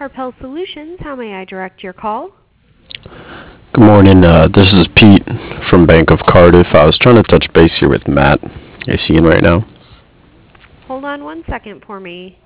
Carpel Solutions. How may I direct your call? Good morning. This is Pete from Bank of Cardiff. I was trying to touch base here with Matt. Is he in right now? Hold on 1 second for me.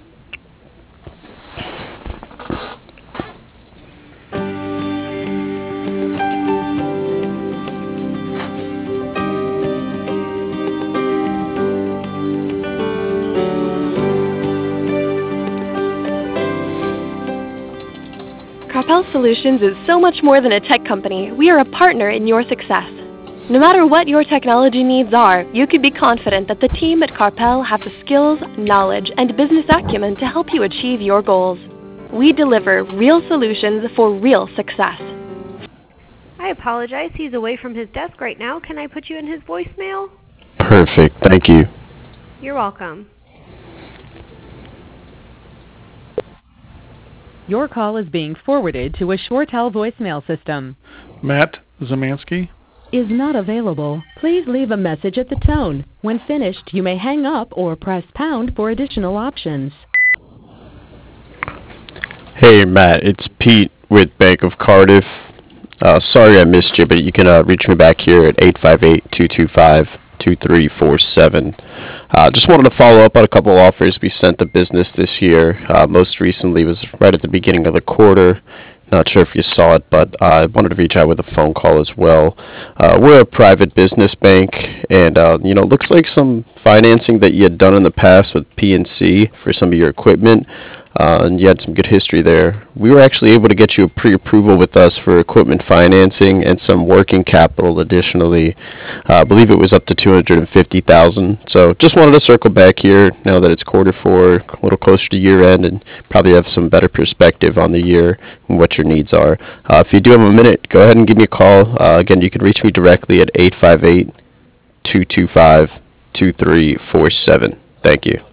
Carpel Solutions is so much more than a tech company. We are a partner in your success. No matter what your technology needs are, you can be confident that the team at Carpel have the skills, knowledge, and business acumen to help you achieve your goals. We deliver real solutions for real success. I apologize. He's away from his desk right now. Can I put you in his voicemail? Perfect. Thank you. You're welcome. Your call is being forwarded to a ShoreTel voicemail system. Matt Zamansky Is not available. Please leave a message at the tone. When finished, you may hang up or press pound for additional options. Hey, Matt. It's Pete with Bank of Cardiff. Sorry I missed you, but you can reach me back here at 858-225-2347. Just wanted to follow up on a couple offers we sent the business this year. Most recently was right at the beginning of the quarter. Not sure if you saw it, but I wanted to reach out with a phone call as well. We're a private business bank, and looks like some financing that you had done in the past with PNC for some of your equipment, and you had some good history there. We were actually able to get you a pre-approval with us for equipment financing and some working capital additionally. I believe it was up to $250,000. So just wanted to circle back here now that it's quarter four, a little closer to year end, and probably have some better perspective on the year and what your needs are. If you do have a minute, go ahead and give me a call. Again, you can reach me directly at 858-225-2347. Thank you.